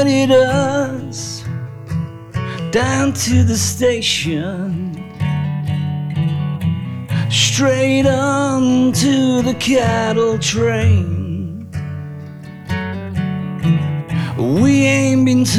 guided us down to the station, straight on to the cattle train. We ain't been